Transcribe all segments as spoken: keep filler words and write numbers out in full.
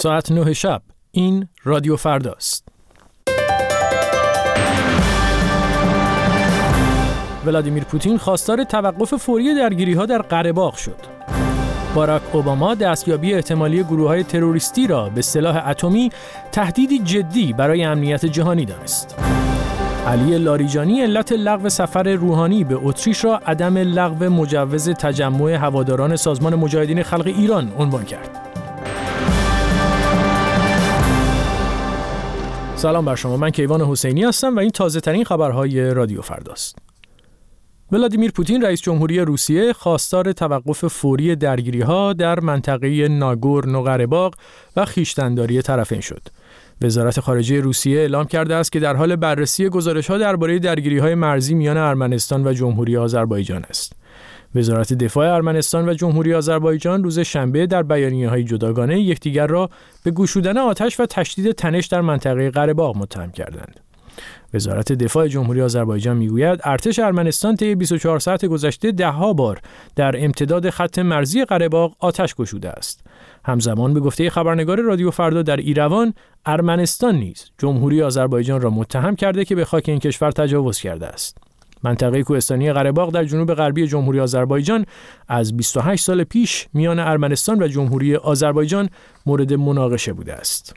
ساعت نه شب. این رادیو فرداست. ولادیمیر پوتین خواستار توقف فوری درگیری‌ها در قره باغ شد. باراک اوباما دستیابی احتمالی گروه‌های تروریستی را به سلاح اتمی تهدیدی جدی برای امنیت جهانی دانست. علی لاریجانی علت لغو سفر روحانی به اتریش را عدم لغو مجوز تجمع هواداران سازمان مجاهدین خلق ایران عنوان کرد. سلام بر شما، من کیوان حسینی هستم و این تازه ترین خبرهای رادیو فرداست. ولادیمیر پوتین رئیس جمهوری روسیه خواستار توقف فوری درگیری‌ها در منطقه ناگورنو قره‌باغ و خویشتن‌داری طرفین شد. وزارت خارجه روسیه اعلام کرده است که در حال بررسی گزارش‌ها درباره درگیری‌های مرزی میان ارمنستان و جمهوری آذربایجان است. وزارت دفاع ارمنستان و جمهوری آذربایجان روز شنبه در بیانیه‌های جداگانه یکدیگر را به گشودن آتش و تشدید تنش در منطقه قره‌باغ متهم کردند. وزارت دفاع جمهوری آذربایجان میگوید ارتش ارمنستان طی بیست و چهار ساعت گذشته ده‌ها بار در امتداد خط مرزی قره‌باغ آتش گشوده است. همزمان به گفته خبرنگار رادیو فردا در ایروان، ارمنستان نیز جمهوری آذربایجان را متهم کرده که به خاک این کشور تجاوز کرده است. منطقه کوهستانی قره‌باغ در جنوب غربی جمهوری آذربایجان از بیست و هشت سال پیش میان ارمنستان و جمهوری آذربایجان مورد مناقشه بوده است.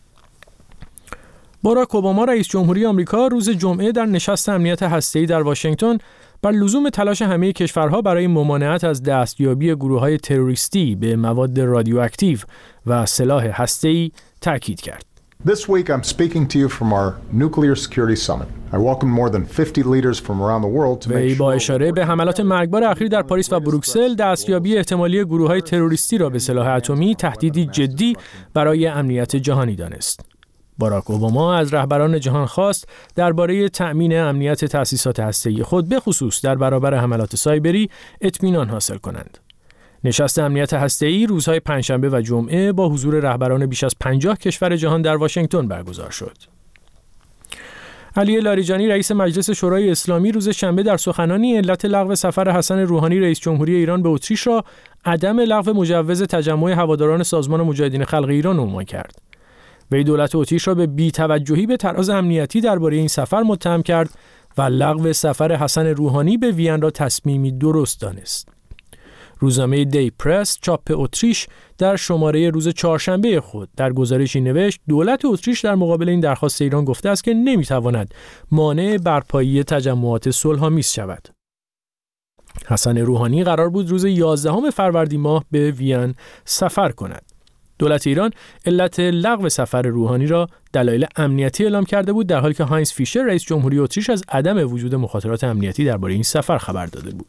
باراک اوباما رئیس جمهوری آمریکا روز جمعه در نشست امنیت هسته‌ای در واشنگتن بر لزوم تلاش همه کشورها برای ممانعت از دستیابی گروه‌های تروریستی به مواد رادیواکتیو و سلاح هسته‌ای تاکید کرد. This week I'm speaking to you from our nuclear security summit. I welcome more than fifty leaders from around the world to make sure با اشاره به حملات مرگبار اخیر در پاریس و بروکسل، دستیابی احتمالی گروه‌های تروریستی را به سلاح اتمی تهدیدی جدی برای امنیت جهانی دانست. باراک اوباما از رهبران جهان خواست درباره تأمین امنیت تأسیسات هسته‌ای خود به خصوص در برابر حملات سایبری اطمینان حاصل کنند. نشست امنیت هسته‌ای روزهای پنجشنبه و جمعه با حضور رهبران بیش از پنجاه کشور جهان در واشنگتن برگزار شد. علی لاریجانی رئیس مجلس شورای اسلامی روز شنبه در سخنانی علت لغو سفر حسن روحانی رئیس جمهوری ایران به اتریش را عدم لغو مجوز تجمع هواداران سازمان مجاهدین خلق ایران عنوان کرد. وی دولت اتریش را به بی‌توجهی به تراز امنیتی درباره این سفر متهم کرد و لغو سفر حسن روحانی به وین را تصمیمی درست دانست. روزنامه دی پرس چاپ اتریش در شماره روز چهارشنبه خود در گزارشی نوشت دولت اتریش در مقابل این درخواست ایران گفته است که نمیتواند مانع برپایی تجمعات صلح‌آمیز شود. حسن روحانی قرار بود روز یازدهم فروردین ماه به وین سفر کند. دولت ایران علت لغو سفر روحانی را دلایل امنیتی اعلام کرده بود، در حالی که هاینز فیشر رئیس جمهوری اتریش از عدم وجود مخاطرات امنیتی درباره این سفر خبر داده بود.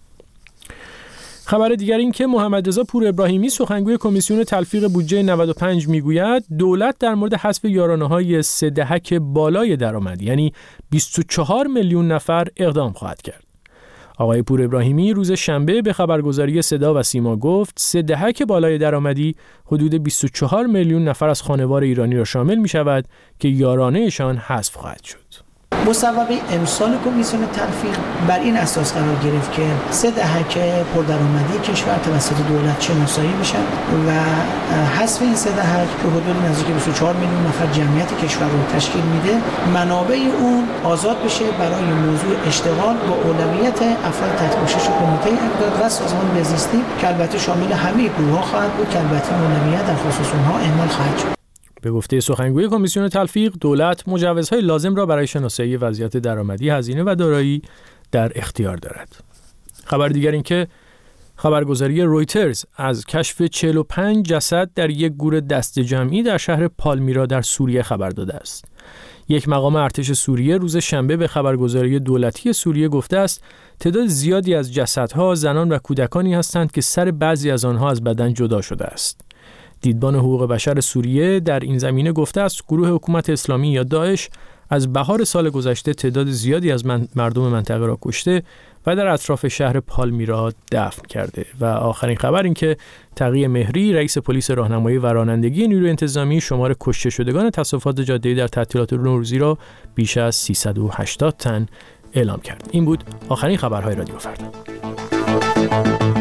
خبر دیگر این که محمد رضا پور ابراهیمی سخنگوی کمیسیون تلفیق بودجه نود و پنج میگوید دولت در مورد حذف یارانه‌های سه دهک بالای درآمد یعنی بیست و چهار میلیون نفر اقدام خواهد کرد. آقای پور ابراهیمی روز شنبه به خبرگزاری صدا و سیما گفت سه دهک بالای درآمدی حدود بیست و چهار میلیون نفر از خانوار ایرانی را شامل می شود که یارانه‌شان حذف خواهد شد. مصوبه امسال کمیسیون تلفیق بر این اساس قرار گرفت که سه دهک پردرآمدی کشور توسط دولت شناسایی بشن و حذف این سه دهک که حدود نزدیک بیست و چهار میلیون نفر جمعیت کشور رو تشکیل میده منابع اون آزاد بشه برای موضوع اشتغال با اولویت افراد تحت پوشش کمیته امداد و سازمان بهزیستی که البته شامل همه گروه‌ها خواهد بود که البته اولویت در خصوص اونها اعمال خواهد شد. به گفته سخنگوی کمیسیون تلفیق، دولت مجوزهای لازم را برای شناسایی وضعیت درآمدی، هزینه و دارایی در اختیار دارد. خبر دیگر این که خبرگزاری رویترز از کشف چهل و پنج جسد در یک گور دسته جمعی در شهر پالمیرا در سوریه خبر داده است. یک مقام ارتش سوریه روز شنبه به خبرگزاری دولتی سوریه گفته است تعداد زیادی از جسدها زنان و کودکانی هستند که سر بعضی از آنها از بدن جدا شده است. دیدبان حقوق بشر سوریه در این زمینه گفته است گروه حکومت اسلامی یا داعش از بهار سال گذشته تعداد زیادی از من مردم منطقه را کشته و در اطراف شهر پالمیرا دفن کرده. و آخرین خبر این که تقی مهری رئیس پلیس راهنمایی و رانندگی نیروی انتظامی شمار کشته شدگان تصادفات جاده‌ای در تعطیلات نوروزی را بیش از سیصد و هشتاد تن اعلام کرد. این بود آخرین خبرهای رادیو فردا.